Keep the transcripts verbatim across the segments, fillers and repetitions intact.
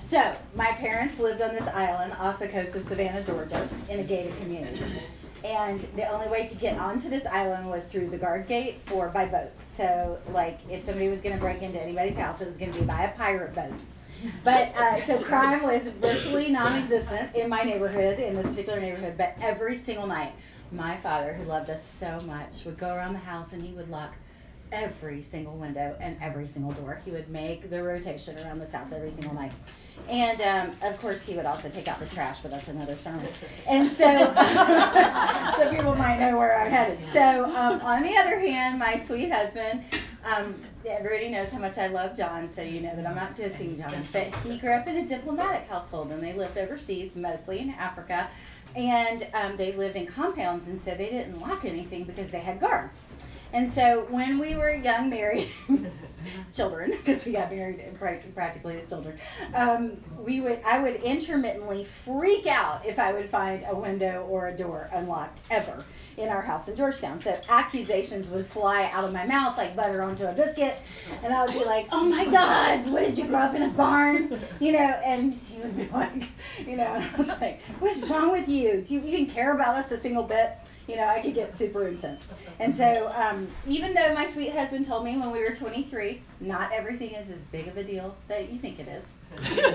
So, my parents lived on this island off the coast of Savannah, Georgia, in a gated community. And the only way to get onto this island was through the guard gate or by boat. So, like, if somebody was going to break into anybody's house, it was going to be by a pirate boat. But, uh, so crime was virtually non-existent in my neighborhood, in this particular neighborhood, but every single night, my father, who loved us so much, would go around the house and he would lock every single window and every single door. He would make the rotation around this house every single night. And, um, of course, he would also take out the trash, but that's another sermon. And so, so people might know where I'm headed. So, um, on the other hand, my sweet husband, um, everybody knows how much I love John, so you know that I'm not dissing John. But he grew up in a diplomatic household, and they lived overseas, mostly in Africa. And um, they lived in compounds, and so they didn't lock anything because they had guards. And so when we were young married children, because we got married practically as children, um, we would I would intermittently freak out if I would find a window or a door unlocked ever in our house in Georgetown. So accusations would fly out of my mouth like butter onto a biscuit, and I would be like, "Oh my God, what did you grow up in a barn?" You know, and he would be like, you know, and I was like, "What's wrong with you? Do you even care about us a single bit?" You know, I could get super incensed. And so, um, even though my sweet husband told me when we were twenty-three, not everything is as big of a deal that you think it is. and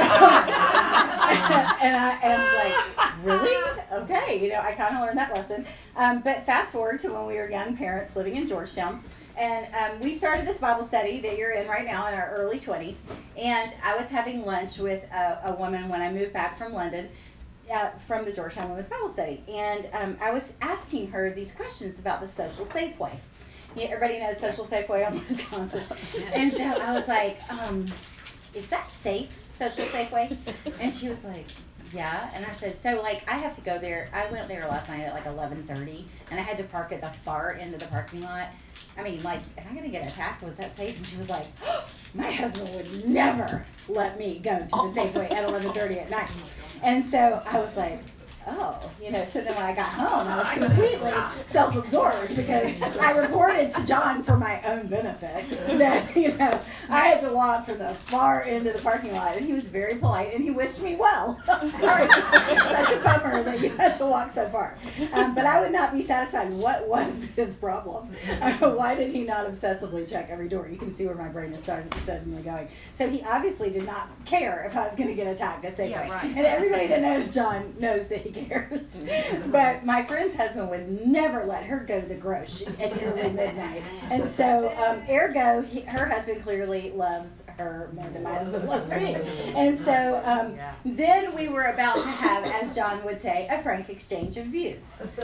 I am like, really? Okay, you know, I kind of learned that lesson. Um, but fast forward to when we were young parents living in Georgetown, and um, we started this Bible study that you're in right now in our early twenties, and I was having lunch with a, a woman when I moved back from London, Uh, from the Georgetown Women's Bible Study, and um, I was asking her these questions about the Social Safeway. Yeah, everybody knows Social Safeway on Wisconsin, and so I was like, um, "Is that safe, Social Safeway?" And she was like, "Yeah." And I said, "So, like, I have to go there. I went there last night at like eleven thirty, and I had to park at the far end of the parking lot. I mean, like, am I going to get attacked? Was that safe?" And she was like, oh, "My husband would never let me go to the Safeway at eleven thirty at night." And so I was like, oh, you know, so then when I got home, I was completely self-absorbed because I reported to John for my own benefit that, you know, I had to walk from the far end of the parking lot, and he was very polite, and he wished me well. Sorry, such a bummer that you had to walk so far. Um, but I would not be satisfied. What was his problem? Uh, why did he not obsessively check every door? You can see where my brain is starting suddenly going. So he obviously did not care if I was going to get attacked at Safeway. Yeah, right. And everybody that knows John knows that he cares. But my friend's husband would never let her go to the grocery at nearly midnight. And so, um, ergo, he, her husband clearly loves her more than my husband loves me. And so, um, then we were about to have, as John would say, a frank exchange of views. he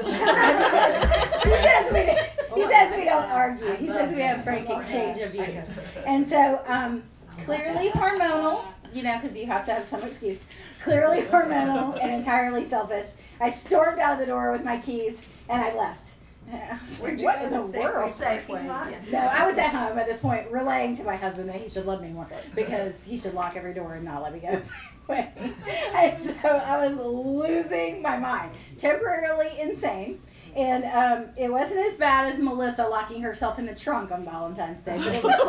says we he says we don't argue. He says we have frank exchange of views. And so, um, clearly hormonal, you know, because you have to have some excuse. Clearly hormonal and entirely selfish. I stormed out of the door with my keys, and I left. I was like, what in the world? Safeway. No, I was at home at this point, relaying to my husband that he should love me more because he should lock every door and not let me go Safeway. And so I was losing my mind, temporarily insane. And um, it wasn't as bad as Melissa locking herself in the trunk on Valentine's Day, but it was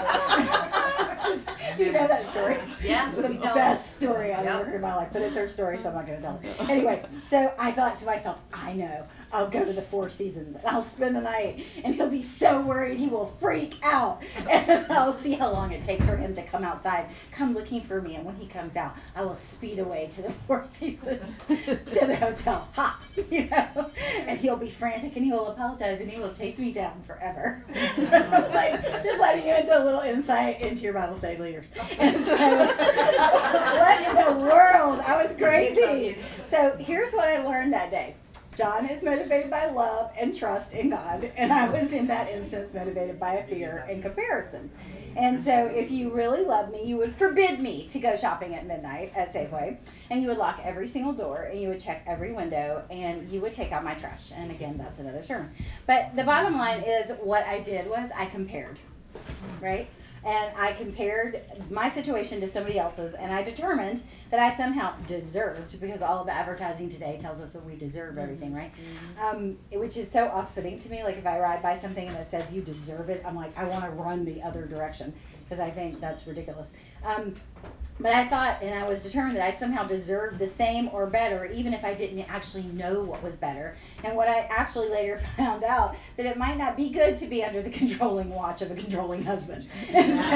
close. Do you know that story? Yes. It's the best story I've yep. ever heard in my life, but it's her story, so I'm not going to tell it. Anyway, so I thought to myself, I know, I'll go to the Four Seasons, and I'll spend the night, and he'll be so worried he will freak out, and I'll see how long it takes for him to come outside, come looking for me, and when he comes out, I will speed away to the Four Seasons, to the hotel, ha, you know, and he'll be frantic, and he will apologize, and he will chase me down forever. Like, just letting you into a little insight into your Bible study leaders. And so, what in the world? I was crazy. So here's what I learned that day. John is motivated by love and trust in God, and I was in that instance motivated by a fear and comparison. And so if you really loved me, you would forbid me to go shopping at midnight at Safeway, and you would lock every single door, and you would check every window, and you would take out my trash. And again, that's another sermon. But the bottom line is what I did was I compared, right? And I compared my situation to somebody else's, and I determined that I somehow deserved, because all of the advertising today tells us that we deserve everything, right? Um, which is so off-putting to me. Like, if I ride by something and it says you deserve it, I'm like, I want to run the other direction, because I think that's ridiculous. Um, but I thought, and I was determined that I somehow deserved the same or better, even if I didn't actually know what was better. And what I actually later found out, that it might not be good to be under the controlling watch of a controlling husband. And so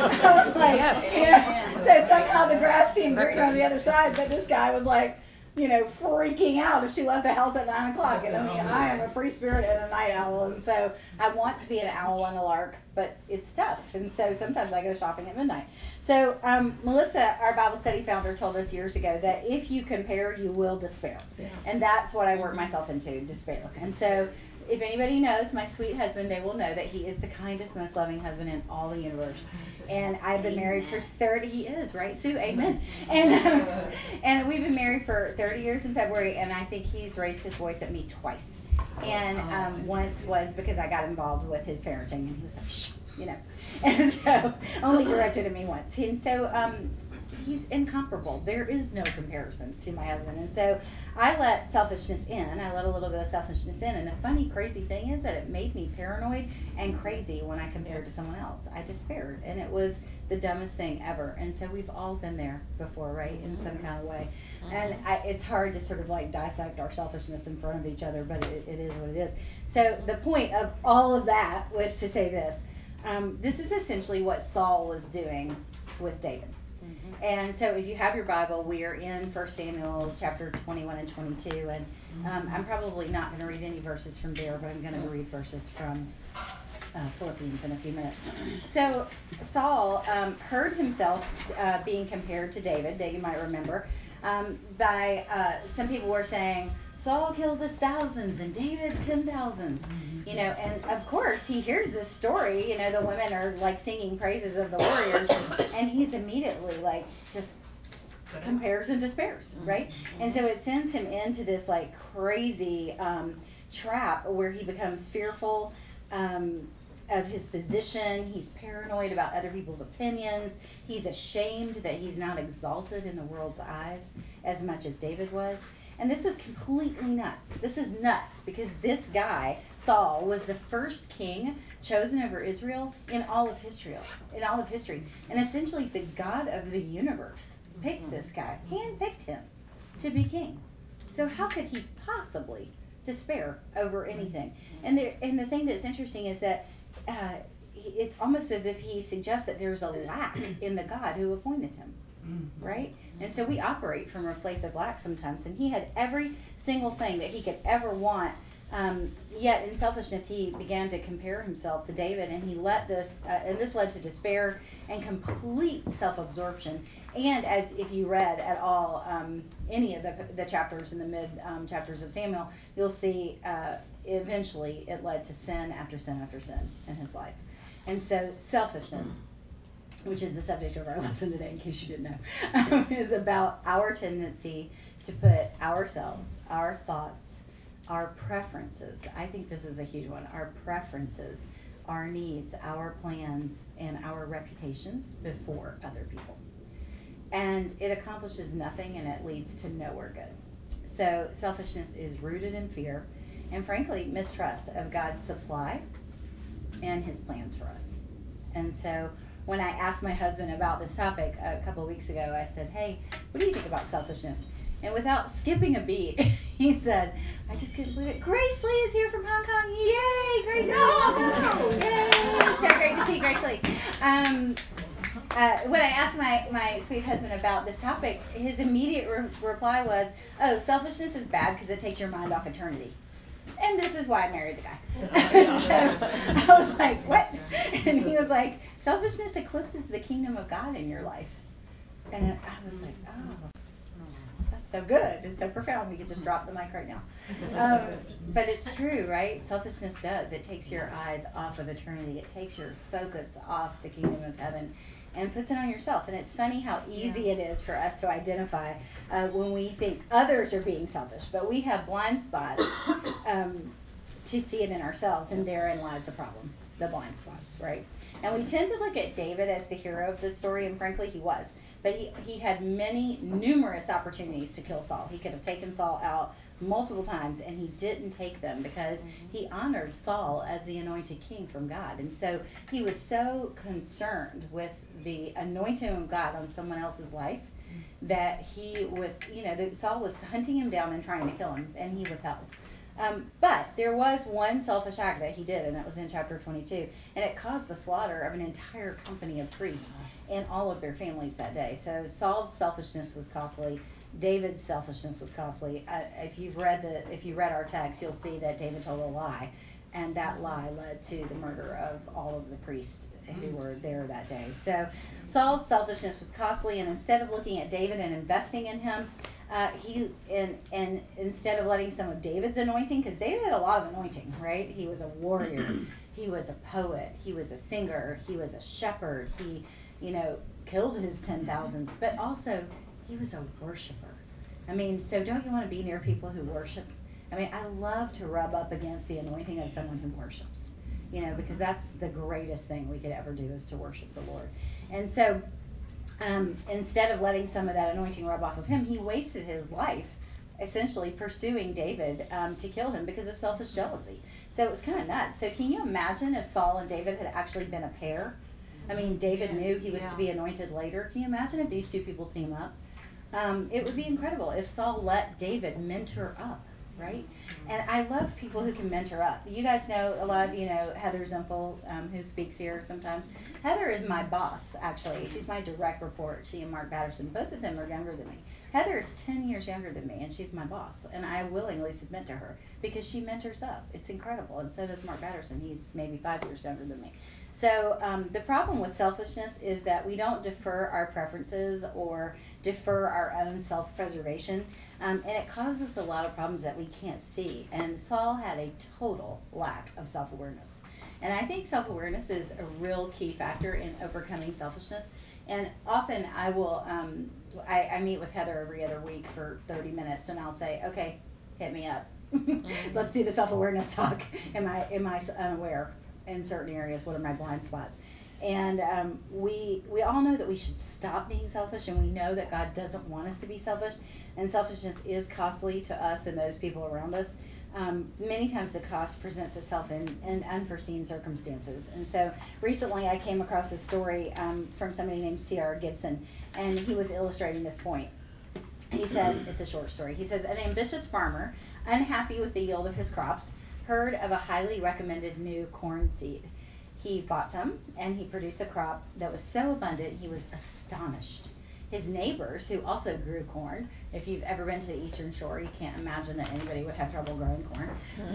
I was like, yes. you know, so somehow the grass seemed greener on the other side, but this guy was like, you know, freaking out if she left the house at nine o'clock. And I mean, I am a free spirit and a night owl, and so I want to be an owl and a lark, but it's tough. And so sometimes I go shopping at midnight. So um, Melissa, our Bible study founder, told us years ago that if you compare, you will despair. Yeah. And that's what I work myself into, despair. And so if anybody knows my sweet husband, they will know that he is the kindest, most loving husband in all the universe. And I've been married for thirty, he is, right, Sue? Amen. And um, and we've been married for thirty years in February, and I think he's raised his voice at me twice. And um, once was because I got involved with his parenting, and he was like, shh, you know. And so only directed at me once. And so um, he's incomparable. There is no comparison to my husband. And so I let selfishness in. I let a little bit of selfishness in. And the funny, crazy thing is that it made me paranoid and crazy when I compared to someone else. I despaired. And it was the dumbest thing ever. And so we've all been there before, right, in some kind of way. And I, it's hard to sort of like dissect our selfishness in front of each other, but it, it is what it is. So the point of all of that was to say this. Um, this is essentially what Saul was doing with David. Mm-hmm. And so if you have your Bible, we are in First Samuel chapter twenty-one and twenty-two. And um, I'm probably not going to read any verses from there, but I'm going to read verses from uh, Philippians in a few minutes. So Saul um, heard himself uh, being compared to David, that you might remember, um, by uh, some people were saying, Saul killed his thousands and David ten thousands, you know, and of course he hears this story, you know, the women are like singing praises of the warriors, and he's immediately like just compares and despairs, right? And so it sends him into this like crazy um, trap where he becomes fearful um, of his position. He's paranoid about other people's opinions. He's ashamed that he's not exalted in the world's eyes as much as David was. And this was completely nuts. This is nuts because this guy, Saul, was the first king chosen over Israel in all of history. In all of history. And essentially the God of the universe picked this guy, handpicked him to be king. So how could he possibly despair over anything? And there, and the thing that's interesting is that uh, it's almost as if he suggests that there's a lack in the God who appointed him. Right? And so we operate from a place of lack sometimes. And he had every single thing that he could ever want. Um, yet in selfishness, he began to compare himself to David. And he let this, uh, and this led to despair and complete self-absorption. And as if you read at all um, any of the, the chapters in the mid um, chapters of Samuel, you'll see uh, eventually it led to sin after sin after sin in his life. And so selfishness, which is the subject of our lesson today, in case you didn't know, um, is about our tendency to put ourselves, our thoughts, our preferences. I think this is a huge one. Our preferences, our needs, our plans, and our reputations before other people. And it accomplishes nothing, and it leads to nowhere good. So selfishness is rooted in fear and, frankly, mistrust of God's supply and his plans for us. And so when I asked my husband about this topic a couple of weeks ago, I said, hey, what do you think about selfishness? And without skipping a beat, he said, I just couldn't believe it. Grace Lee is here from Hong Kong. Yay, Grace Lee. No. Yay. So great to see Grace Lee. Um, uh, when I asked my, my sweet husband about this topic, his immediate re- reply was, oh, selfishness is bad because it takes your mind off eternity. And this is why I married the guy. So I was like, what? And he was like, selfishness eclipses the kingdom of God in your life. And I was like, oh, that's so good. It's so profound. We could just drop the mic right now. Um, but it's true, right? Selfishness does. It takes your eyes off of eternity. It takes your focus off the kingdom of heaven and puts it on yourself. And it's funny how easy yeah. it is for us to identify uh, when we think others are being selfish, but we have blind spots um, to see it in ourselves, and therein lies the problem, the blind spots, right? And we tend to look at David as the hero of this story, and frankly, he was. But he, he had many, numerous opportunities to kill Saul. He could have taken Saul out multiple times, and he didn't take them because mm-hmm. he honored Saul as the anointed king from God. And so he was so concerned with the anointing of God on someone else's life that he, with, you know, that Saul was hunting him down and trying to kill him, and he withheld. Um, but there was one selfish act that he did, and it was in chapter twenty-two, and it caused the slaughter of an entire company of priests and all of their families that day. So Saul's selfishness was costly. David's selfishness was costly. Uh, if you've read the, if you read our text, you'll see that David told a lie, and that lie led to the murder of all of the priests who were there that day. So Saul's selfishness was costly, and instead of looking at David and investing in him, uh, he and and instead of letting some of David's anointing, because David had a lot of anointing, right? He was a warrior, he was a poet, he was a singer, he was a shepherd. He, you know, killed his ten thousands, but also he was a worshiper. I mean, so don't you want to be near people who worship? I mean, I love to rub up against the anointing of someone who worships, you know, because that's the greatest thing we could ever do is to worship the Lord. And so um, instead of letting some of that anointing rub off of him, he wasted his life essentially pursuing David um, to kill him because of selfish jealousy. So it was kind of nuts. So can you imagine if Saul and David had actually been a pair? I mean, David knew he was yeah. to be anointed later. Can you imagine if these two people team up? Um, it would be incredible if Saul let David mentor up, right? And I love people who can mentor up. You guys know, a lot of you know Heather Zimpel, um, who speaks here sometimes. Heather is my boss, actually. She's my direct report. She and Mark Batterson, both of them are younger than me. Heather is ten years younger than me, and she's my boss. And I willingly submit to her because she mentors up. It's incredible. And so does Mark Batterson. He's maybe five years younger than me. So um, the problem with selfishness is that we don't defer our preferences or defer our own self-preservation, um, and it causes a lot of problems that we can't see. And Saul had a total lack of self-awareness. And I think self-awareness is a real key factor in overcoming selfishness. And often I will, um, I, I meet with Heather every other week for thirty minutes, and I'll say, okay, hit me up. Let's do the self-awareness talk. Am I, am I unaware in certain areas? What are my blind spots? And um, we we all know that we should stop being selfish, and we know that God doesn't want us to be selfish, and selfishness is costly to us and those people around us. Um, many times the cost presents itself in, in unforeseen circumstances. And so recently I came across a story um, from somebody named C R Gibson, and he was illustrating this point. He says, it's a short story, he says, an ambitious farmer, unhappy with the yield of his crops, heard of a highly recommended new corn seed. He bought some, and he produced a crop that was so abundant he was astonished. His neighbors, who also grew corn, if you've ever been to the Eastern Shore, you can't imagine that anybody would have trouble growing corn.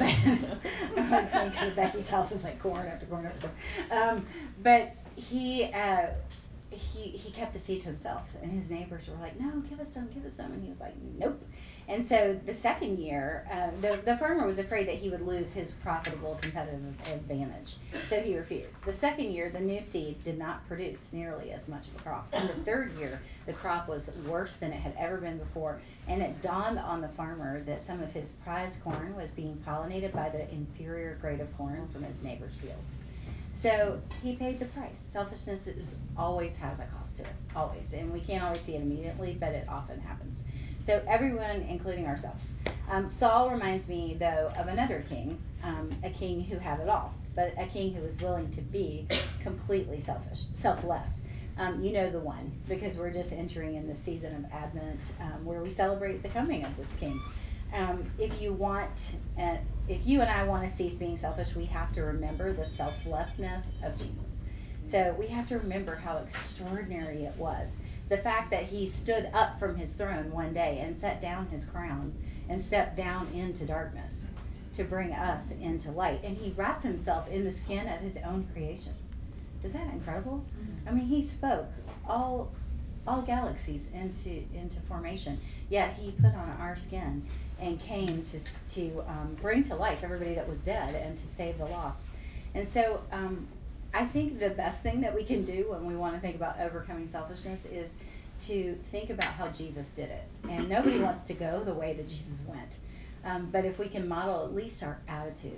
But Becky's house is like corn after corn after corn. Um, but he, uh, he he kept the seed to himself, and his neighbors were like, no, give us some, give us some. And he was like, nope. And so the second year, uh, the, the farmer was afraid that he would lose his profitable competitive advantage. So he refused. The second year, the new seed did not produce nearly as much of a crop. And the third year, the crop was worse than it had ever been before. And it dawned on the farmer that some of his prized corn was being pollinated by the inferior grade of corn from his neighbor's fields. So he paid the price. Selfishness is, always has a cost to it, always. And we can't always see it immediately, but it often happens. So everyone, including ourselves. Um, Saul reminds me, though, of another king, um, a king who had it all, but a king who was willing to be completely selfish, selfless. Um, you know the one, because we're just entering in the season of Advent, um, where we celebrate the coming of this king. Um, if you want, uh, if you and I want to cease being selfish, we have to remember the selflessness of Jesus. So we have to remember how extraordinary it was. The fact that he stood up from his throne one day and set down his crown and stepped down into darkness to bring us into light. And he wrapped himself in the skin of his own creation. Is that incredible? I mean, he spoke all all galaxies into into formation. Yet he put on our skin and came to to um, bring to life everybody that was dead and to save the lost. And so um, I think the best thing that we can do when we want to think about overcoming selfishness is to think about how Jesus did it. And nobody wants to go the way that Jesus went. Um, but if we can model at least our attitudes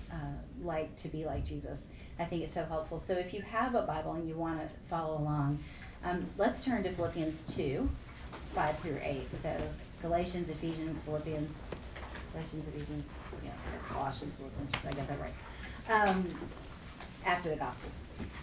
uh, like to be like Jesus. I think it's so helpful. So if you have a Bible and you want to follow along, um, let's turn to Philippians two, five through eight. So Galatians, Ephesians, Philippians, Galatians, Ephesians, yeah, Colossians, Philippians, I got that right. Um, after the Gospels.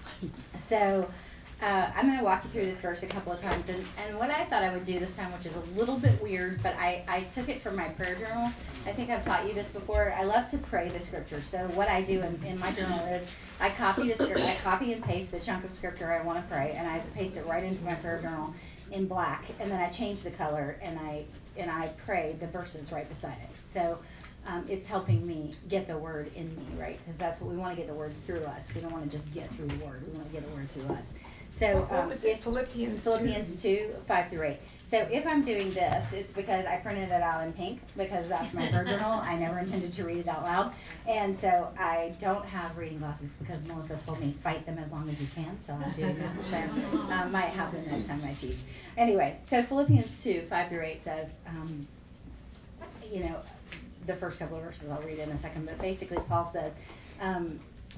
So uh, I'm going to walk you through this verse a couple of times. And, and what I thought I would do this time, which is a little bit weird, but I, I took it from my prayer journal. I think I've taught you this before. I love to pray the scripture. So what I do in, in my journal is I copy the script, I copy and paste the chunk of scripture I want to pray, and I paste it right into my prayer journal in black, and then I change the color, and I and I pray the verses right beside it. So um, it's helping me get the word in me, right? Because that's what we want to get the word through us. We don't want to just get through the word. We want to get the word through us. So what, what um, was if, it? Philippians Philippians two, five through eight. So if I'm doing this, it's because I printed it out in pink because that's my prayer journal. I never intended to read it out loud. And so I don't have reading glasses because Melissa told me fight them as long as you can. So I'm doing that. So I um, might have them next time I teach. Anyway, so Philippians two, five through eight says, um, you know, the first couple of verses I'll read in a second. But basically Paul says, um,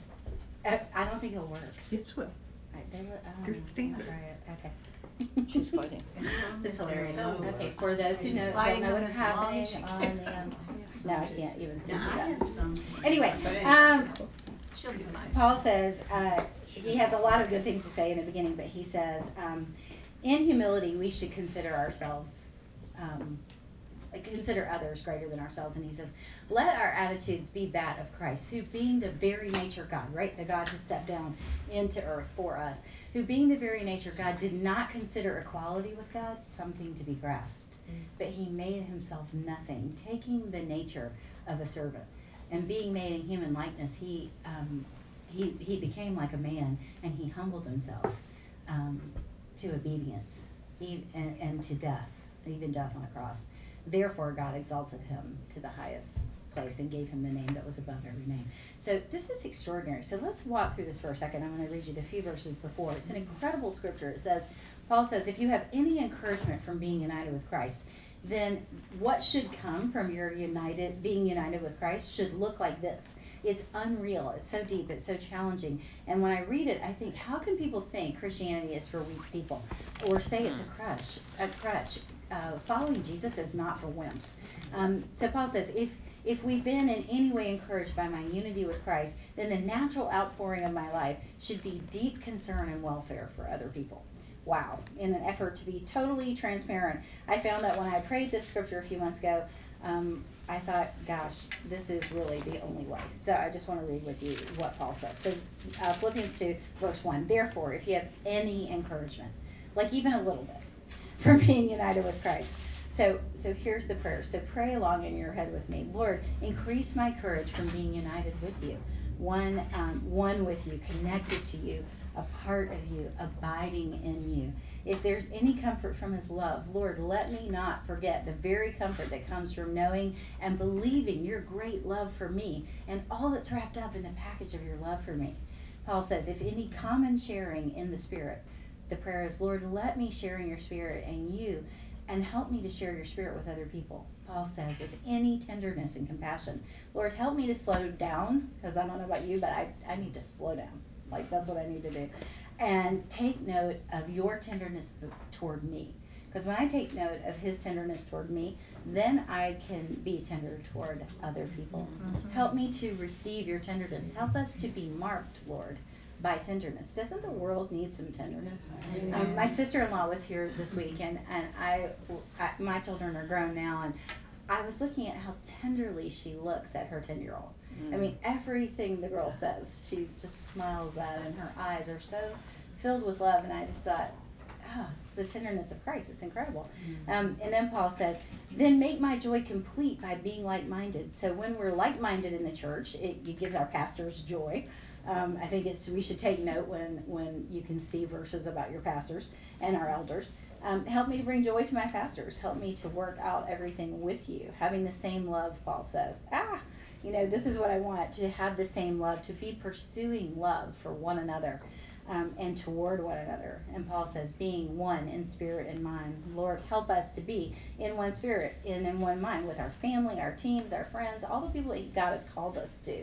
I, I don't think it'll work. Yes, well. Right, they look, oh, There's standard. Okay. She's fighting. This is hilarious. Oh. Okay, for those who know, don't fighting know them what's as long happening as she on the, um, no, I can't even see No, I that. have some. Anyway, um, She'll do mine. Paul says, uh, he has a lot of good things to say in the beginning, but he says, um, in humility, we should consider ourselves, um, consider others greater than ourselves. And he says, let our attitudes be that of Christ, who being the very nature God, right? The God who stepped down into earth for us, who being the very nature God did not consider equality with God something to be grasped, but he made himself nothing, taking the nature of a servant. And being made in human likeness, he um, he he became like a man, and he humbled himself um, to obedience, he, and, and to death, even death on a cross. Therefore, God exalted him to the highest place and gave him the name that was above every name. So this is extraordinary. So let's walk through this for a second. I'm going to read you the few verses before. It's an incredible scripture. It says, Paul says, if you have any encouragement from being united with Christ, then what should come from your united being united with Christ should look like this. It's unreal. It's so deep. It's so challenging. And when I read it, I think, how can people think Christianity is for weak people, or say it's a crutch? A crutch. Uh, following Jesus is not for wimps. Um, so Paul says, if if we've been in any way encouraged by my unity with Christ, then the natural outpouring of my life should be deep concern and welfare for other people. Wow. In an effort to be totally transparent, I found that when I prayed this scripture a few months ago, um, I thought, gosh, this is really the only way. So I just want to read with you what Paul says. So uh, Philippians two, verse one, therefore, if you have any encouragement, like even a little bit, from being united with Christ. So so here's the prayer. So pray along in your head with me. Lord, increase my courage from being united with you, one um, one with you, connected to you, a part of you, abiding in you. If there's any comfort from his love, Lord, let me not forget the very comfort that comes from knowing and believing your great love for me and all that's wrapped up in the package of your love for me. Paul says, if any common sharing in the Spirit, the prayer is, Lord, let me share in your Spirit and you, and help me to share your Spirit with other people. Paul says, if any tenderness and compassion, Lord, help me to slow down, because I don't know about you, but I, I need to slow down. Like, that's what I need to do. And take note of your tenderness toward me. Because when I take note of his tenderness toward me, then I can be tender toward other people. Mm-hmm. Help me to receive your tenderness. Help us to be marked, Lord, by tenderness. Doesn't the world need some tenderness? Um, my sister-in-law was here this week, and, and I, I, my children are grown now, and I was looking at how tenderly she looks at her ten-year-old. I mean, everything the girl says, she just smiles at, and her eyes are so filled with love. And I just thought, oh, it's the tenderness of Christ. It's incredible. Mm-hmm. Um, and then Paul says, then make my joy complete by being like-minded. So when we're like-minded in the church, it, it gives our pastors joy. Um, I think it's we should take note when, when you can see verses about your pastors and our elders. Um, help me to bring joy to my pastors. Help me to work out everything with you. Having the same love, Paul says. Ah, you know, this is what I want, to have the same love, to be pursuing love for one another um, and toward one another. And Paul says, being one in spirit and mind. Lord, help us to be in one spirit and in one mind with our family, our teams, our friends, all the people that God has called us to.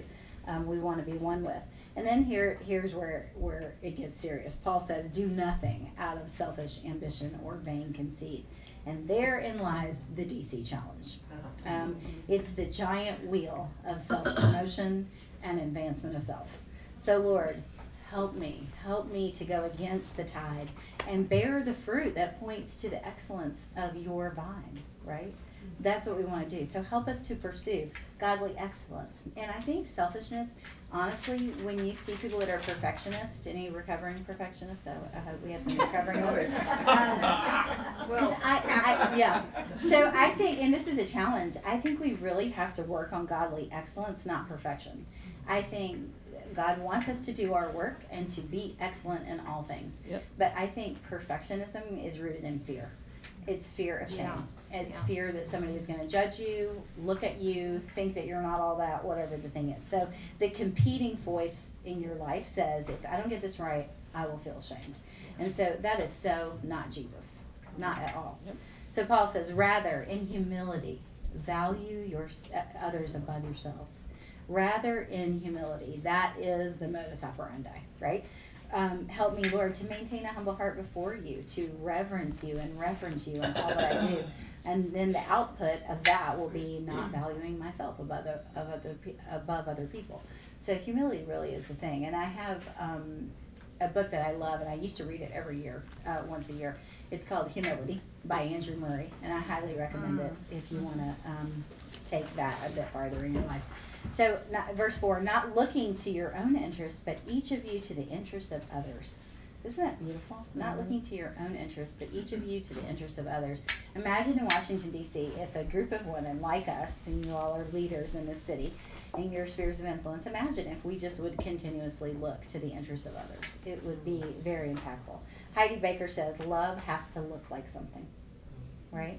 um, we want to be one with. And then here, here's where, where it gets serious. Paul says, do nothing out of selfish ambition or vain conceit. And therein lies the D C challenge. Um, it's the giant wheel of self-promotion and advancement of self. So, Lord, help me. Help me to go against the tide and bear the fruit that points to the excellence of your vine, right? That's what we want to do. So help us to pursue godly excellence. And I think selfishness, honestly, when you see people that are perfectionists, any recovering perfectionists, so I hope we have some recovering ones. Um, well, I, I, yeah. So I think, and this is a challenge, I think we really have to work on godly excellence, not perfection. I think God wants us to do our work and to be excellent in all things. Yep. But I think perfectionism is rooted in fear. It's fear of shame. Yeah. It's yeah. fear that somebody is going to judge you, look at you, think that you're not all that, whatever the thing is. So the competing voice in your life says, if I don't get this right, I will feel ashamed. And so that is so not Jesus. Not at all. Yep. So Paul says, rather, in humility, value your others above yourselves. Rather, in humility. That is the modus operandi, right? Um, help me, Lord, to maintain a humble heart before you, to reverence you and reference you in all that I do. And then the output of that will be not valuing myself above, the, of other, above other people. So humility really is the thing. And I have um, a book that I love, and I used to read it every year, uh, once a year. It's called Humility by Andrew Murray, and I highly recommend it if you want to um, take that a bit farther in your life. So, not, verse four, not looking to your own interest, but each of you to the interest of others. Isn't that beautiful? Mm-hmm. Not looking to your own interest, but each of you to the interest of others. Imagine in Washington, D C, if a group of women like us, and you all are leaders in this city, in your spheres of influence, imagine if we just would continuously look to the interests of others. It would be very impactful. Heidi Baker says, love has to look like something, right?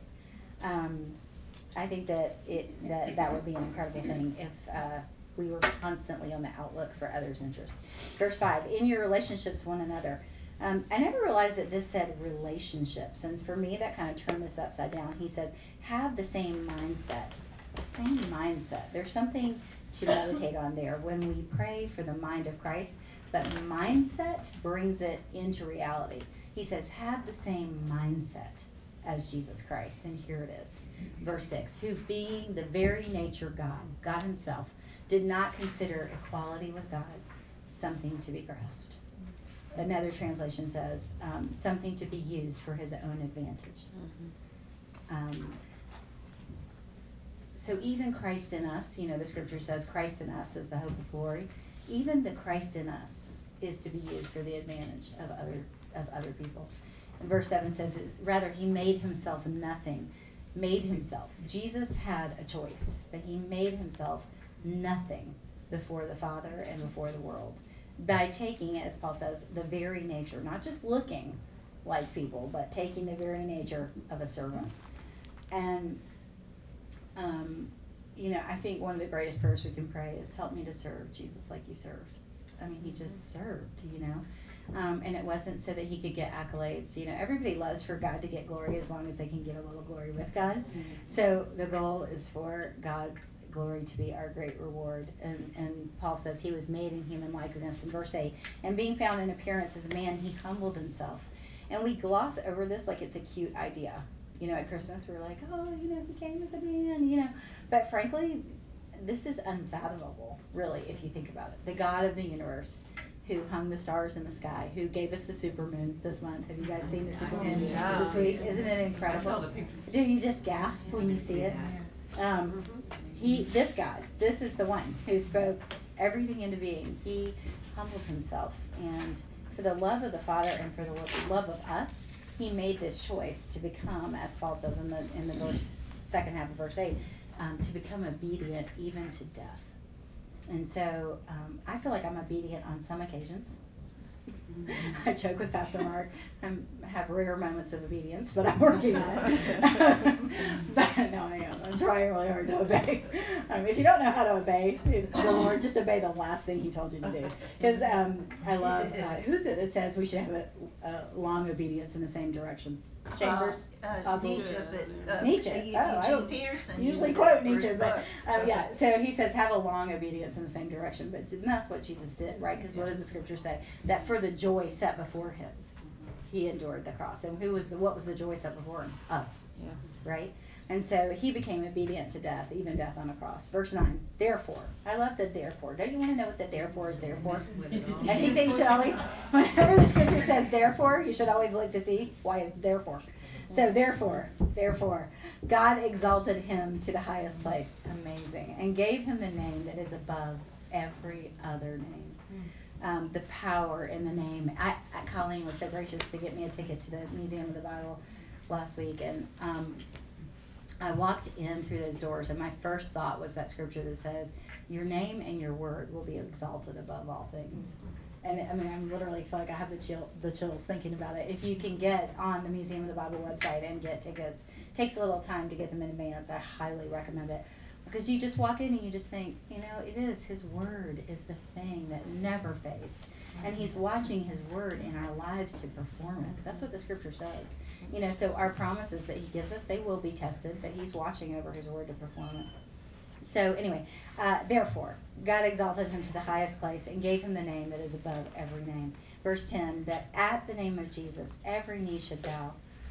Um, I think that it that, that would be an incredible thing if uh, we were constantly on the outlook for others' interests. Verse five, in your relationships with one another. Um, I never realized that this said relationships, and for me that kind of turned this upside down. He says, have the same mindset. The same mindset. There's something to meditate on there when we pray for the mind of Christ, but mindset brings it into reality. He says, have the same mindset as Jesus Christ, and here it is. Verse six, who being the very nature God, God himself, did not consider equality with God something to be grasped. Another translation says, um, something to be used for his own advantage. Mm-hmm. Um, so even Christ in us, you know, the scripture says Christ in us is the hope of glory. Even the Christ in us is to be used for the advantage of other of other people. And verse seven says, rather he made himself nothing. Made himself. Jesus had a choice, but he made himself nothing before the Father and before the world. By taking, as Paul says, the very nature, not just looking like people, but taking the very nature of a servant. And, um, you know, I think one of the greatest prayers we can pray is, help me to serve Jesus like you served. I mean, he just served, you know. Um, and it wasn't so that he could get accolades. You know, everybody loves for God to get glory as long as they can get a little glory with God. Mm-hmm. So the goal is for God's glory to be our great reward. And, and Paul says he was made in human likeness in verse eight. And being found in appearance as a man, he humbled himself. And we gloss over this like it's a cute idea. You know, at Christmas we're like, oh, you know, he came as a man, you know. But frankly, this is unfathomable, really, if you think about it. The God of the universe, who hung the stars in the sky, who gave us the supermoon this month. Have you guys seen the supermoon yeah. this week? Isn't it incredible? Do you just gasp when you see it? Um, he, this God, this is the one who spoke everything into being. He humbled himself, and for the love of the Father and for the love of us, he made this choice to become, as Paul says in the in the verse, second half of verse eight, um, to become obedient even to death. And so um, I feel like I'm obedient on some occasions. Mm-hmm. I joke with Pastor Mark. I have rare moments of obedience, but I'm working on it. But no, I am. I'm trying really hard to obey. Um, if you don't know how to obey the Lord, just obey the last thing He told you to do. Because um, I love, uh, who's it that says we should have a, a long obedience in the same direction? Chambers? Uh, uh, Nietzsche, but, uh, Nietzsche. Uh, oh, I Eugene don't Peterson usually used quote it for Nietzsche, his but book. um, yeah. So he says, have a long obedience in the same direction. But that's what Jesus did, right? Because what does the Scripture say? That for the joy set before Him, He endured the cross. And who was the? What was the joy set before Him? Us. Yeah. Right? And so He became obedient to death, even death on a cross. Verse nine, therefore. I love the therefore. Don't you want to know what the therefore is there for? I think that you should always, whenever the Scripture says therefore, you should always look to see why it's there for. So therefore, therefore, God exalted Him to the highest place. Amazing. And gave Him the name that is above every other name. Um, the power in the name. I, I, Colleen was so gracious to get me a ticket to the Museum of the Bible last week. And um, I walked in through those doors, and my first thought was that scripture that says, your name and your word will be exalted above all things. And I mean, I literally feel like I have the chill, the chills thinking about it. If you can get on the Museum of the Bible website and get tickets, it takes a little time to get them in advance. I highly recommend it. Because you just walk in and you just think, you know, it is, His word is the thing that never fades. And He's watching His word in our lives to perform it. That's what the scripture says. You know, so our promises that He gives us, they will be tested, but He's watching over His word to perform it. So anyway, uh, therefore, God exalted Him to the highest place and gave Him the name that is above every name. Verse ten, that at the name of Jesus, every knee should bow.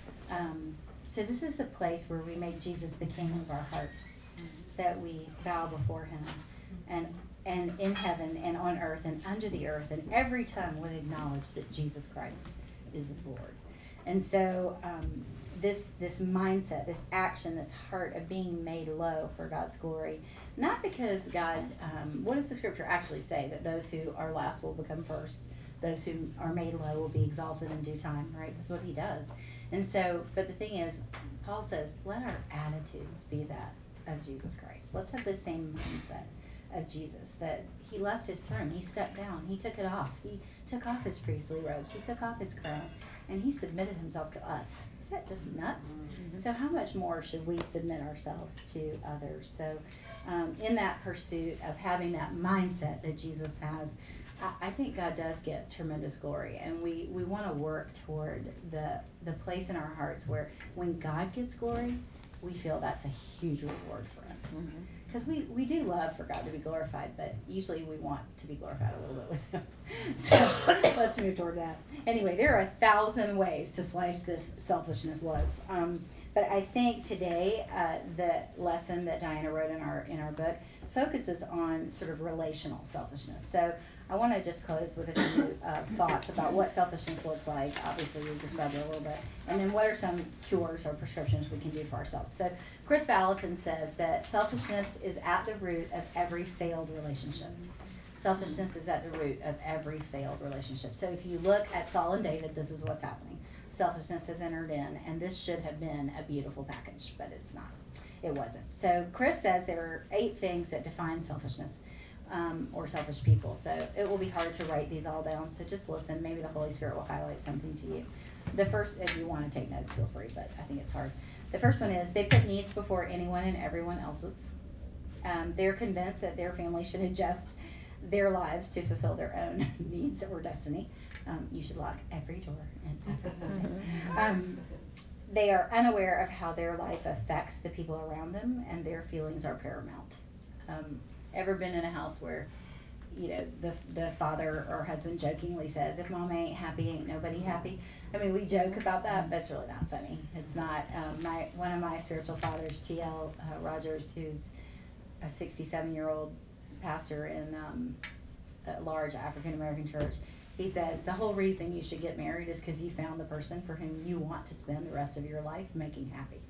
Um, so this is the place where we make Jesus the King of our hearts, that we bow before Him. And and in heaven and on earth and under the earth, and every tongue would acknowledge that Jesus Christ is the Lord. And so um, this this mindset, this action, this heart of being made low for God's glory, not because God, um, what does the scripture actually say? That those who are last will become first. Those who are made low will be exalted in due time, right? That's what He does. And so, but the thing is, Paul says, let our attitudes be that of Jesus Christ. Let's have the same mindset of Jesus, that He left His throne, He stepped down, He took it off, He took off His priestly robes, He took off His crown, and He submitted Himself to us. Is that just nuts? Mm-hmm. So how much more should we submit ourselves to others? So um, in that pursuit of having that mindset that Jesus has, I, I think God does get tremendous glory, and we, we want to work toward the the place in our hearts where when God gets glory, we feel that's a huge reward for us. Because mm-hmm. we, we do love for God to be glorified, but usually we want to be glorified a little bit with Him. So let's move toward that. Anyway, there are a thousand ways to slice this selfishness loaf. Um, but I think today uh, the lesson that Diana wrote in our in our book focuses on sort of relational selfishness. So I want to just close with a few uh, thoughts about what selfishness looks like. Obviously, we've described it a little bit. And then what are some cures or prescriptions we can do for ourselves. So Chris Valentin says that selfishness is at the root of every failed relationship. Selfishness is at the root of every failed relationship. So if you look at Saul and David, this is what's happening. Selfishness has entered in, and this should have been a beautiful package, but it's not. It wasn't. So Chris says there are eight things that define selfishness. Um, or selfish people. So it will be hard to write these all down. So just listen. Maybe the Holy Spirit will highlight something to you. The first, if you want to take notes, feel free, but I think it's hard. The first one is they put needs before anyone and everyone else's. Um, they're convinced that their family should adjust their lives to fulfill their own needs or destiny. Um, you should lock every door and every window. Um, they are unaware of how their life affects the people around them, and their feelings are paramount. Um, Ever been in a house where, you know, the the father or husband jokingly says, if mom ain't happy, ain't nobody happy? I mean, we joke about that, but it's really not funny. It's not. Um, my one of my spiritual fathers, T L Uh, Rogers, who's a sixty-seven-year-old pastor in um, a large African-American church, he says, the whole reason you should get married is because you found the person for whom you want to spend the rest of your life making happy.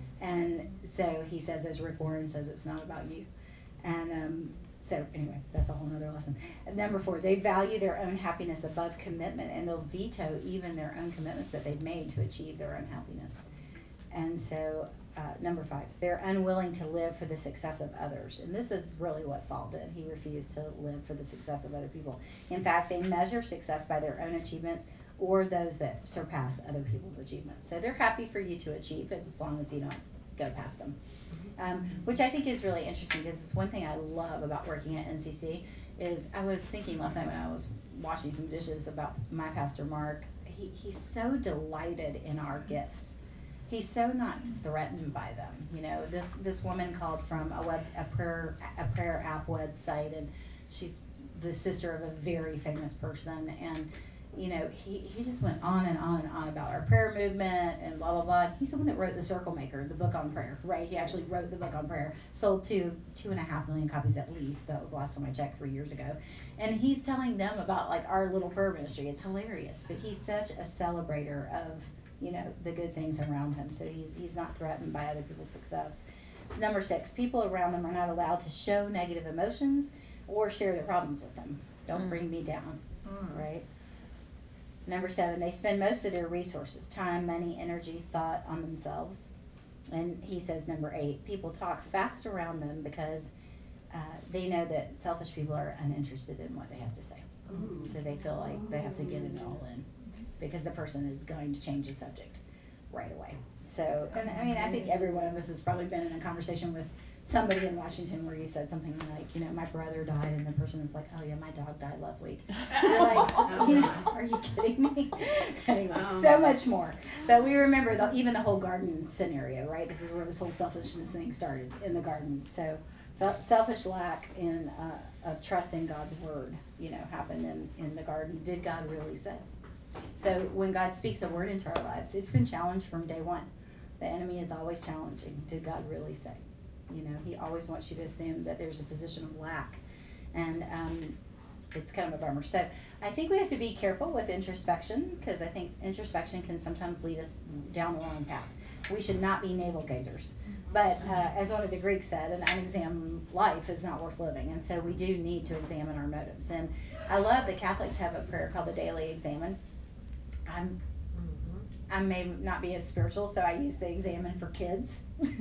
And so he says, as Rick Warren says, it's not about you. And um, so anyway, that's a whole nother lesson. Number four, they value their own happiness above commitment, and they'll veto even their own commitments that they've made to achieve their own happiness. And so uh, number five, they're unwilling to live for the success of others. And this is really what Saul did. He refused to live for the success of other people. In fact, they measure success by their own achievements or those that surpass other people's achievements. So they're happy for you to achieve it as long as you don't go past them. Um, which I think is really interesting because it's one thing I love about working at N C C is I was thinking last night when I was washing some dishes about my pastor Mark. He, he's so delighted in our gifts. He's so not threatened by them. You know, this this woman called from a web a prayer a prayer app website, and she's the sister of a very famous person, and you know, he, he just went on and on and on about our prayer movement and blah, blah, blah. He's the one that wrote The Circle Maker, the book on prayer, right? He actually wrote the book on prayer, sold two, two and a half million copies at least. That was the last time I checked, three years ago. And he's telling them about, like, our little prayer ministry. It's hilarious. But he's such a celebrator of, you know, the good things around him. So he's, he's not threatened by other people's success. It's number six. People around them are not allowed to show negative emotions or share their problems with them. Don't mm. bring me down, mm. right? Number seven, they spend most of their resources, time, money, energy, thought on themselves. And he says, number eight, people talk fast around them because uh, they know that selfish people are uninterested in what they have to say. Ooh. So they feel like they have to get it all in because the person is going to change the subject right away. So, and I mean, I think every one of us has probably been in a conversation with somebody in Washington where you said something like, you know, my brother died, and the person is like, oh yeah, my dog died last week. You're like, you know, are you kidding me? Anyway, um, so much more. But we remember the, even the whole garden scenario, right? This is where this whole selfishness thing started, in the garden. So selfish lack in uh, of trust in God's word, you know, happened in, in the garden. Did God really say? So when God speaks a word into our lives, it's been challenged from day one. The enemy is always challenging. Did God really say? You know, he always wants you to assume that there's a position of lack. And um, it's kind of a bummer. So I think we have to be careful with introspection, because I think introspection can sometimes lead us down the wrong path. We should not be navel gazers. But uh, as one of the Greeks said, an unexamined life is not worth living. And so we do need to examine our motives. And I love that Catholics have a prayer called the Daily Examen. I'm I may not be as spiritual, so I use the Examen for kids. so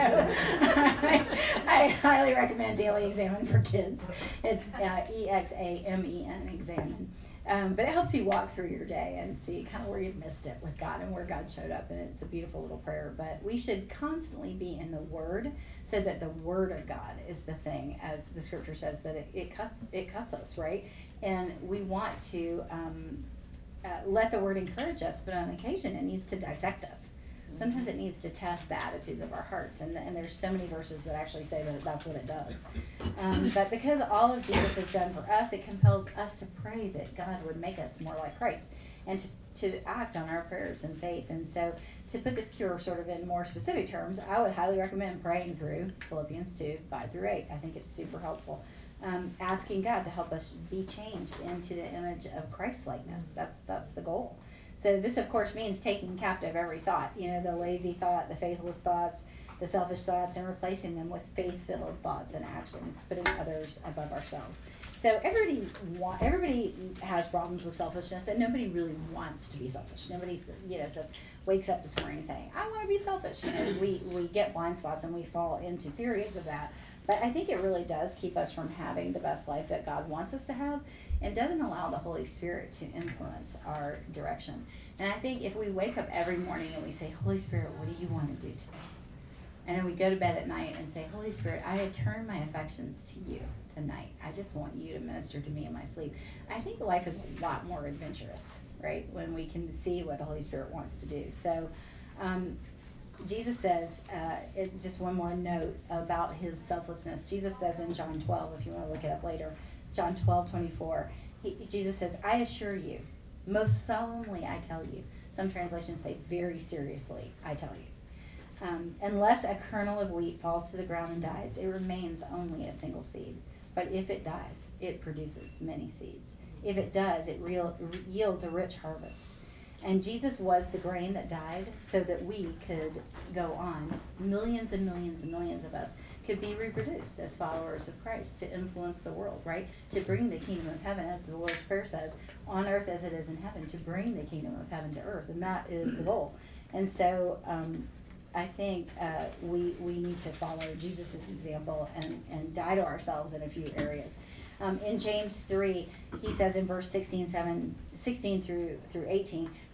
I, I highly recommend Daily Examen for kids. It's uh, E X A M E N, Examen. Um, but it helps you walk through your day and see kind of where you've missed it with God and where God showed up. And it's a beautiful little prayer. But we should constantly be in the Word, so that the Word of God is the thing, as the Scripture says, that it, it cuts it cuts us, right? And we want to... Um, Uh, let the word encourage us, but on occasion it needs to dissect us. Sometimes it needs to test the attitudes of our hearts, and, and there's so many verses that actually say that that's what it does. Um, but because all of Jesus has done for us, it compels us to pray that God would make us more like Christ, and to, to act on our prayers in faith. And so to put this cure sort of in more specific terms, I would highly recommend praying through Philippians two, five through eight. I think it's super helpful. Um, asking God to help us be changed into the image of Christ-likeness. That's that's the goal. So this, of course, means taking captive every thought. You know, the lazy thought, the faithless thoughts, the selfish thoughts, and replacing them with faith-filled thoughts and actions, putting others above ourselves. So everybody want, everybody has problems with selfishness, and nobody really wants to be selfish. Nobody, you know, says wakes up this morning saying, "I want to be selfish." You know, we we get blind spots and we fall into periods of that. But I think it really does keep us from having the best life that God wants us to have, and doesn't allow the Holy Spirit to influence our direction. And I think if we wake up every morning and we say, Holy Spirit, what do you want to do today? And then we go to bed at night and say, Holy Spirit, I turn my affections to you tonight. I just want you to minister to me in my sleep. I think life is a lot more adventurous, right, when we can see what the Holy Spirit wants to do. So, um, Jesus says, uh, it, just one more note about his selflessness. Jesus says in John twelve, if you want to look it up later, John twelve twenty-four, he, Jesus says, I assure you, most solemnly I tell you. Some translations say, very seriously I tell you. Um, unless a kernel of wheat falls to the ground and dies, it remains only a single seed. But if it dies, it produces many seeds. If it does, it real, yields a rich harvest. And Jesus was the grain that died so that we could go on. Millions and millions and millions of us could be reproduced as followers of Christ to influence the world, right? To bring the kingdom of heaven, as the Lord's Prayer says, on earth as it is in heaven, to bring the kingdom of heaven to earth. And that is the goal. And so um, I think uh, we we need to follow Jesus' example and, and die to ourselves in a few areas. Um, in James three, he says in verse sixteen, seven, sixteen through, through eighteen,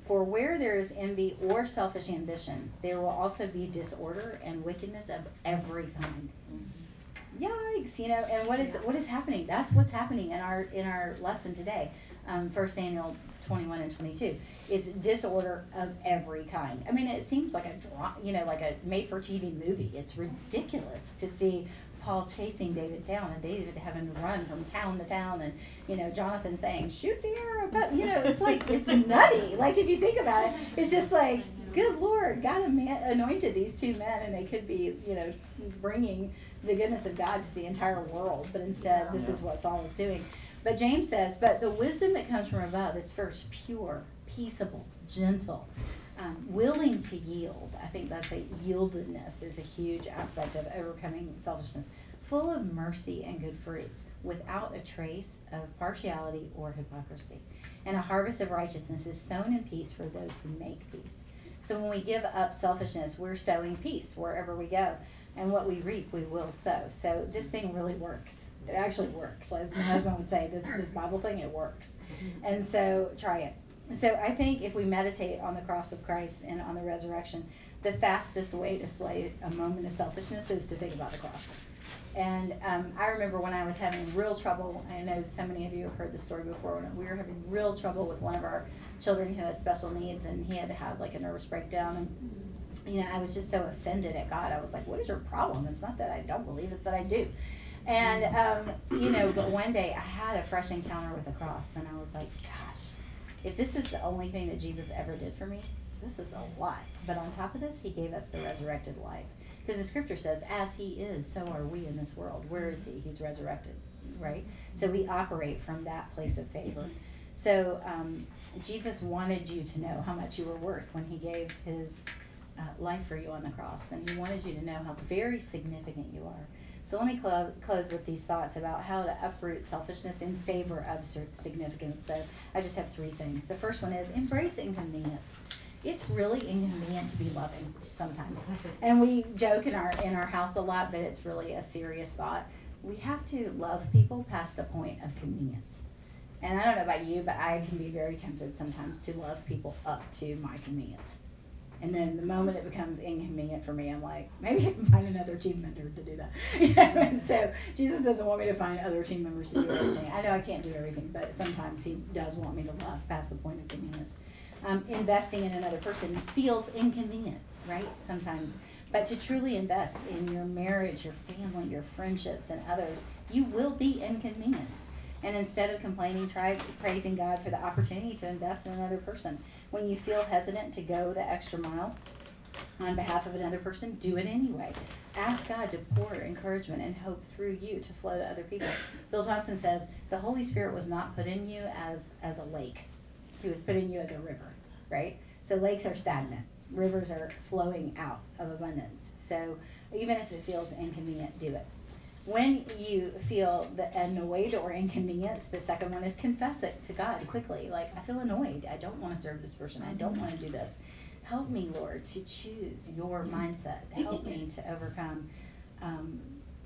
For where there is envy or selfish ambition, there will also be disorder and wickedness of every kind. Mm-hmm. Yikes! You know, and what is yeah. what is happening? That's what's happening in our in our lesson today. Um, First Samuel twenty-one and twenty-two. It's disorder of every kind. I mean, it seems like a draw, you know, like a made-for-T V movie. It's ridiculous to see Paul chasing David down and David having to run from town to town, and you know Jonathan saying shoot the arrow, but you know it's like it's nutty. Like if you think about it, it's just like good Lord, God anointed these two men, and they could be you know bringing the goodness of God to the entire world, but instead this is what Saul is doing. But James says, but the wisdom that comes from above is first pure, peaceable, gentle, Um, willing to yield. I think that's a yieldedness is a huge aspect of overcoming selfishness. Full of mercy and good fruits, without a trace of partiality or hypocrisy. And a harvest of righteousness is sown in peace for those who make peace. So when we give up selfishness, we're sowing peace wherever we go. And what we reap, we will sow. So this thing really works. It actually works. As my husband would say, this, this Bible thing, it works. And so try it. So I think if we meditate on the cross of Christ and on the resurrection, the fastest way to slay a moment of selfishness is to think about the cross. And um, I remember when I was having real trouble, I know so many of you have heard the story before, when we were having real trouble with one of our children who has special needs, and he had to have like a nervous breakdown. And, you know, I was just so offended at God. I was like, what is your problem? It's not that I don't believe, it's that I do. And, um, you know, but one day I had a fresh encounter with the cross, and I was like, gosh, if this is the only thing that Jesus ever did for me, this is a lot. But on top of this, he gave us the resurrected life. Because the scripture says, as he is, so are we in this world. Where is he? He's resurrected, right? So we operate from that place of favor. So um, Jesus wanted you to know how much you were worth when he gave his uh, life for you on the cross. And he wanted you to know how very significant you are. So let me close, close with these thoughts about how to uproot selfishness in favor of significance. So I just have three things. The first one is embrace inconvenience. It's really inconvenient to be loving sometimes. And we joke in our in our house a lot, but it's really a serious thought. We have to love people past the point of convenience. And I don't know about you, but I can be very tempted sometimes to love people up to my convenience. And then the moment it becomes inconvenient for me, I'm like, maybe I can find another team member to do that. You know? And so Jesus doesn't want me to find other team members to do everything. I know I can't do everything, but sometimes he does want me to love past the point of convenience. Um, investing in another person feels inconvenient, right? Sometimes. But to truly invest in your marriage, your family, your friendships, and others, you will be inconvenienced. And instead of complaining, try praising God for the opportunity to invest in another person. When you feel hesitant to go the extra mile on behalf of another person, do it anyway. Ask God to pour encouragement and hope through you to flow to other people. Bill Johnson says, the Holy Spirit was not put in you as, as a lake. He was put in you as a river, right? So lakes are stagnant. Rivers are flowing out of abundance. So even if it feels inconvenient, do it. When you feel the annoyed or inconvenienced, the second one is confess it to God quickly. Like, I feel annoyed. I don't want to serve this person. I don't want to do this. Help me, Lord, to choose your mindset. Help me to overcome um,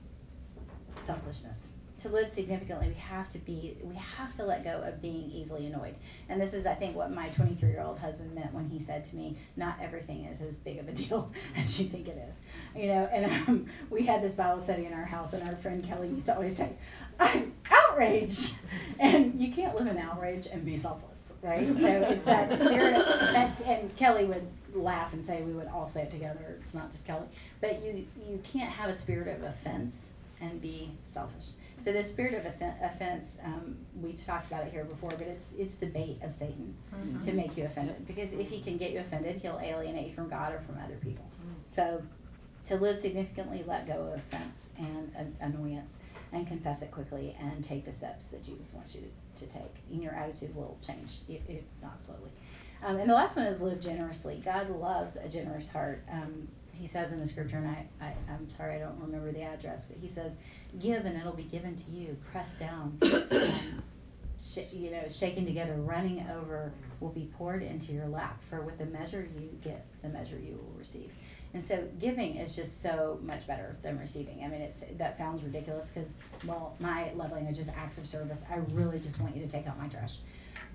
selfishness. To live significantly, we have to be, we have to let go of being easily annoyed. And this is, I think, what my twenty-three-year-old husband meant when he said to me, not everything is as big of a deal as you think it is. You know, and um, we had this Bible study in our house, and our friend Kelly used to always say, I'm outraged. And you can't live in outrage and be selfless, right? So it's that spirit, of, that's, and Kelly would laugh and say we would all say it together. It's not just Kelly. But you, you can't have a spirit of offense and be selfish. So the spirit of offense, um, we've talked about it here before, but it's it's the bait of Satan mm-hmm. to make you offended. Because if he can get you offended, he'll alienate you from God or from other people. Mm-hmm. So to live significantly, let go of offense and uh, annoyance and confess it quickly and take the steps that Jesus wants you to, to take. And your attitude will change, if, if not slowly. Um, and the last one is live generously. God loves a generous heart. Um, he says in the scripture, and I, I, I'm sorry I don't remember the address, but he says, give and it'll be given to you, pressed down, um, sh- you know, shaken together, running over, will be poured into your lap. For with the measure you get, the measure you will receive. And so giving is just so much better than receiving. I mean, it's that sounds ridiculous because, well, my love language is acts of service. I really just want you to take out my trash.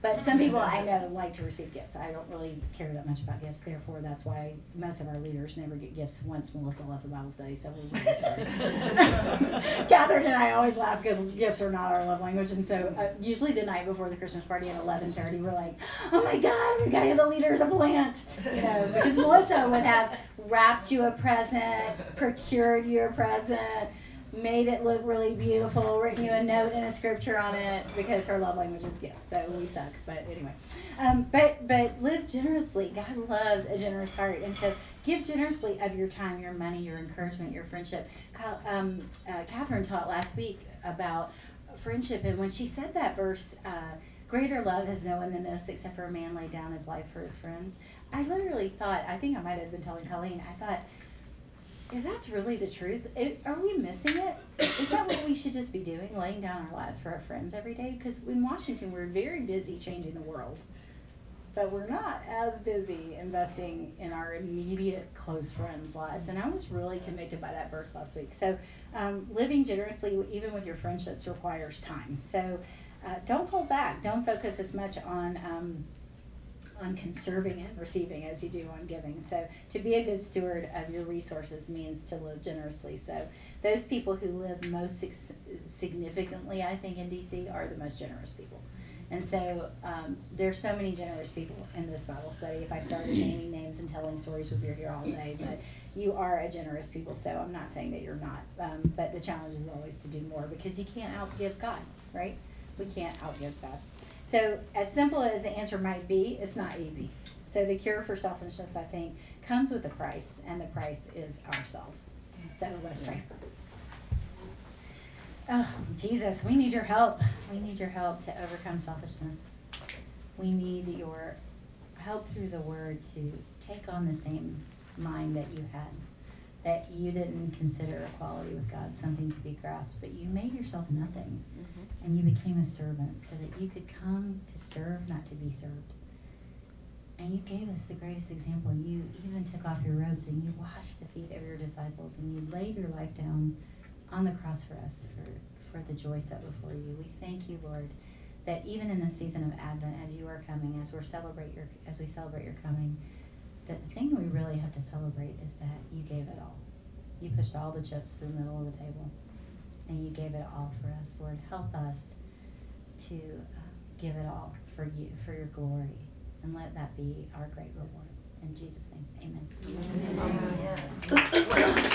But some people I know like to receive gifts. I don't really care that much about gifts. Therefore, that's why most of our leaders never get gifts once Melissa left the Bible study. So we're really sorry. Catherine and I always laugh because gifts are not our love language. And so uh, usually the night before the Christmas party at eleven thirty, we're like, oh my God, we've got to give the leaders a plant. You know, because Melissa would have wrapped you a present, procured you a present, made it look really beautiful, written you a note and a scripture on it, because her love language is gifts. So we suck, but anyway. Um, but but live generously. God loves a generous heart, and so give generously of your time, your money, your encouragement, your friendship. Um, uh, Catherine taught last week about friendship, and when she said that verse, uh, greater love has no one than this, except for a man laid down his life for his friends. I literally thought, I think I might have been telling Colleen, I thought, if that's really the truth, it, are we missing it? Is that what we should just be doing, laying down our lives for our friends every day? Because in Washington, we're very busy changing the world, but we're not as busy investing in our immediate close friends' lives. And I was really convicted by that verse last week. So um, living generously, even with your friendships, requires time. So uh, don't hold back. Don't focus as much on um, on conserving and receiving as you do on giving. So to be a good steward of your resources means to live generously. So those people who live most significantly, I think, in D C are the most generous people. And so um, there's so many generous people in this Bible study. If I started naming names and telling stories, we'd be here all day. But you are a generous people, so I'm not saying that you're not. Um, but the challenge is always to do more, because you can't outgive God, right? We can't outgive God. So as simple as the answer might be, it's not easy. So the cure for selfishness, I think, comes with a price, and the price is ourselves. So let's pray. Oh, Jesus, we need your help. We need your help to overcome selfishness. We need your help through the word to take on the same mind that you had, that you didn't consider equality with God something to be grasped, but you made yourself nothing, mm-hmm. and you became a servant so that you could come to serve, not to be served. And you gave us the greatest example. You even took off your robes and you washed the feet of your disciples, and you laid your life down on the cross for us, for, for the joy set before you. We thank you, Lord, that even in this season of Advent, as you are coming, as we celebrate your, as we celebrate your coming, that the thing we really have to celebrate is that you gave it all. You pushed all the chips in the middle of the table, and you gave it all for us. Lord, help us to uh, give it all for you, for your glory, and let that be our great reward. In Jesus' name, amen. Amen. Amen.